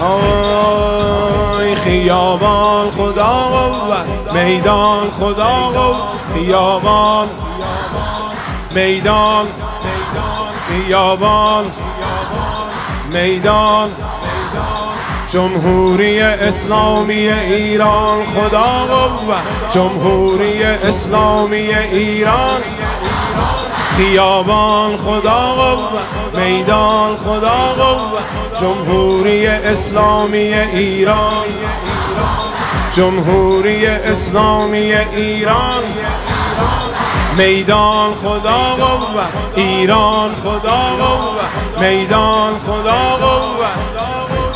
آی خیابان خدا قوت، میدان خدا قوت، خیابان میدان، خیابان میدان، جمهوری اسلامی ایران خدا قوت، جمهوری اسلامی ایران، خیابان خدا قوت، میدان خدا قوت، جمهوری اسلامی ایران، جمهوری اسلامی ایران، میدان خدا قوت، ایران خدا قوت، میدان خدا قوت.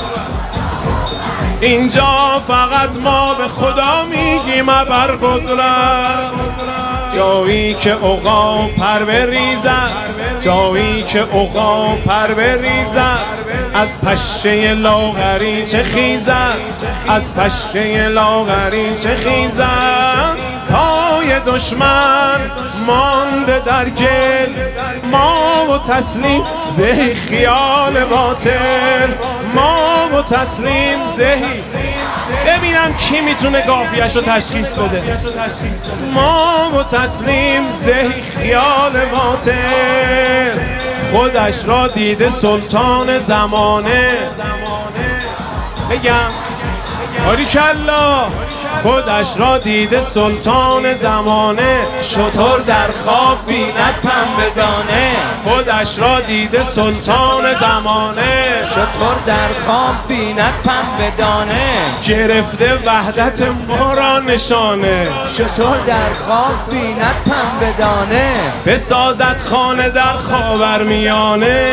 اینجا فقط ما به خدا میگیم ابر قدرت، جایی که عقاب پر بریزد، جایی که عقاب پر بریزد، از پشه لاغری چه خیزد، از پشه لاغری چه خیزد. پای دشمن مانده در گل، ما و تسلیم زهی خیال باطل، ما و تسلیم زهی. ببینم کی میتونه قافیه‌اش رو تشخیص بده. ما و تسلیم زهی خیال باطل، خودش را دیده سلطان زمانه. بگم باریکالله، خودش را دیده سلطان زمانه. شتر در خواب بیند پنبه دانه، خودش را دیده سلطان زمانه. شتر در خواب بیند پنبه دانه، گرفته وحدت ما را نشانه. شتر در خواب بیند پنبه دانه، بسازد خانه در خاورمیانه.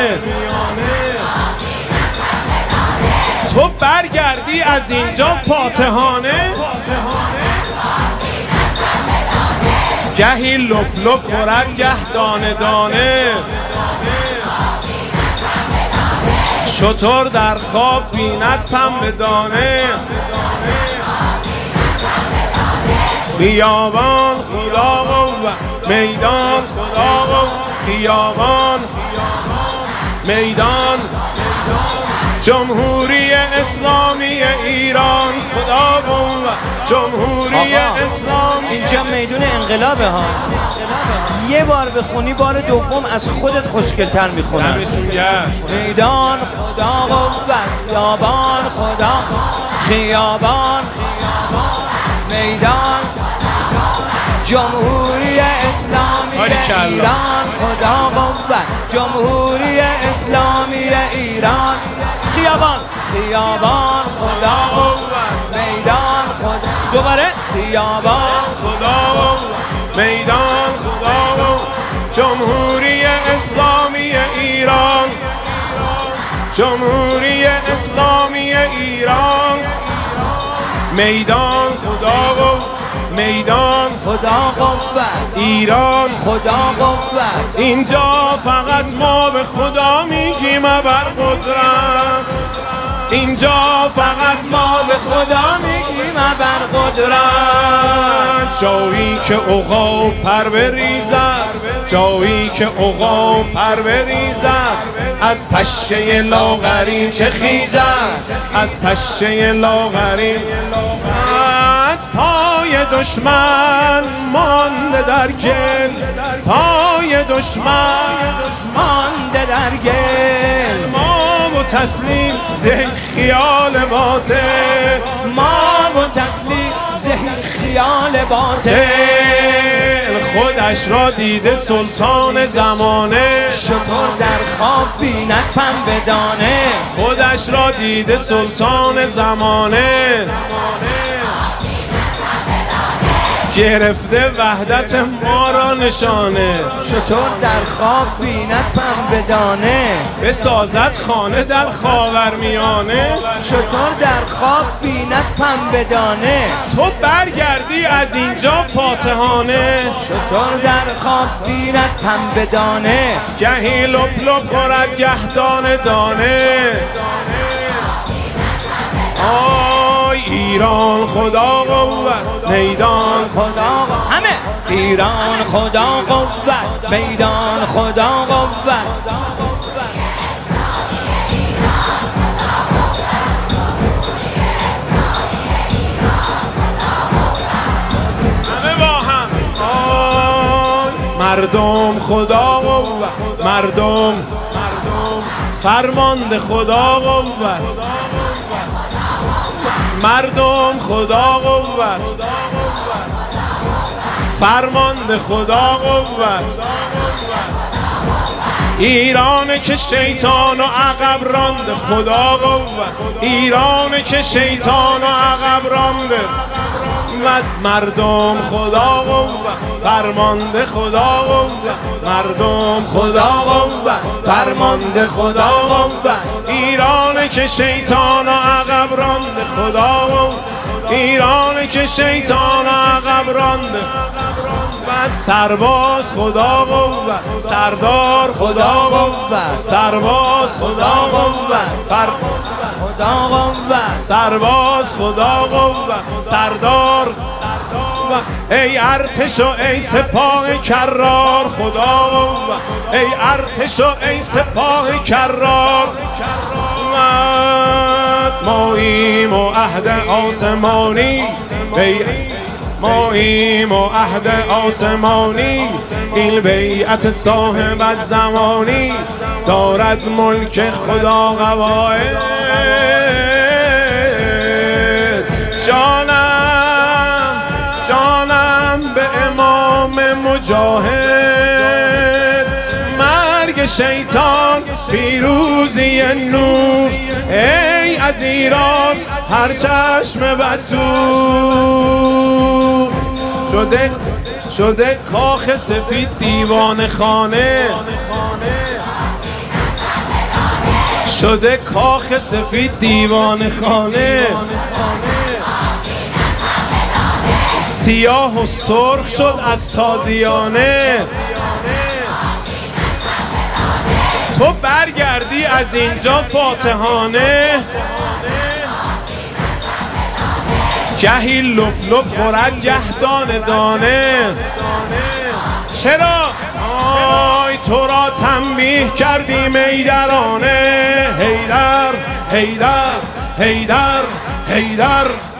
تو برگردی از اینجا فاتحانه، گهی لپ لپ خورد گه دانه دانه. شتر در خواب بیند پنبه دانه، خیابان خدا قوت، میدان خدا قوت، خیابان میدان، جمهوری اسلامی ایران خدا قوت، جمهوری اسلامی. اینجا میدون انقلابه ها، یه بار بخونی بار دوم از خودت خوشگل‌تر میخونی. میدان خدا قوت، خیابان خدا، خیابان میدان، جمهوری اسلامی ایران خدا قوت، جمهوری اسلامی ایران، خیابان خیابان خدا قوت، میدان خدا. دوباره خیابان خدا قوت، میدان خدا قوت، جمهوری اسلامی ایران، جمهوری اسلامی ایران، میدان خدا قوت، میدان خدا قوت، ایران خدا قوت. اینجا فقط ما به خدا میگیم ابر قدرت، اینجا فقط ما به خدا میگیم ابر قدرت. جایی که عقاب پر بریزد، جایی که عقاب پر بریزد، از پشه لاغری چه خیزد، از پشه لاغری. پای دشمن مانده در گل، پای دشمن مانده در گل، ما و تسلیم زهی خیال باطل، ما و تسلیم زهی خیال باطل. خودش را دیده سلطان زمانه، شتر در خواب بیند پنبه دانه، خودش را دیده سلطان زمانه. گرفته وحدت ما را نشانه. شتر در خواب بیند پنبه دانه، بسازد خانه در خاورمیانه. شتر در خواب بیند پنبه دانه، تو برگردی از اینجا فاتحانه. شتر در خواب بیند پنبه دانه، گهی لپ لپ خورد گه دانه دانه. آی ایران خدا قوت، میدان خدا قوت، همه ایران خدا قوت، میدان خدا قوت. مردم خدا قوت، مردم فرمانده خدا قوت، مردم خدا قوت، فرمانده خدا قوت. ایرانه که شیطان و عقب رانده خدا قوت، ایرانه که شیطان و عقب رانده، مردم خدا قوت، فرمانده خدا قوت، مردم خدا قوت، فرمانده خدا قوت. ایرانه که شیطان و عقب رانده خدا قوت، ایرانه که شیطان و عقب رانده، سرباز خدا قوت، سردار خدا قوت، سرباز خدا قوت، خدا قوت، سرباز خدا قوت، سردار قوت. ای ارتش و ای سپاه کرار خدا قوت، ای ارتش و ای سپاه کرار. ماییم و عهد آسمانی، ماییم و عهد آسمانی، این بیعت صاحب از زمانی، دارد ملک خدا قواعد. جانم جانم به امام مجاهد، مرگ شیطان پیروزی نور. ای از ایران هر چشم بد دور، شده کاخ سفید دیوان خانه، شده کاخ سفید دیوان خانه. سیاه و سرخ شد از تازیانه، تو برگردی از اینجا فاتحانه. گهی لب لب خورد گه دانه دانه. چرا؟ آی تو را تنبیه کردیم ایدرانه. حیدر حیدر حیدر حیدر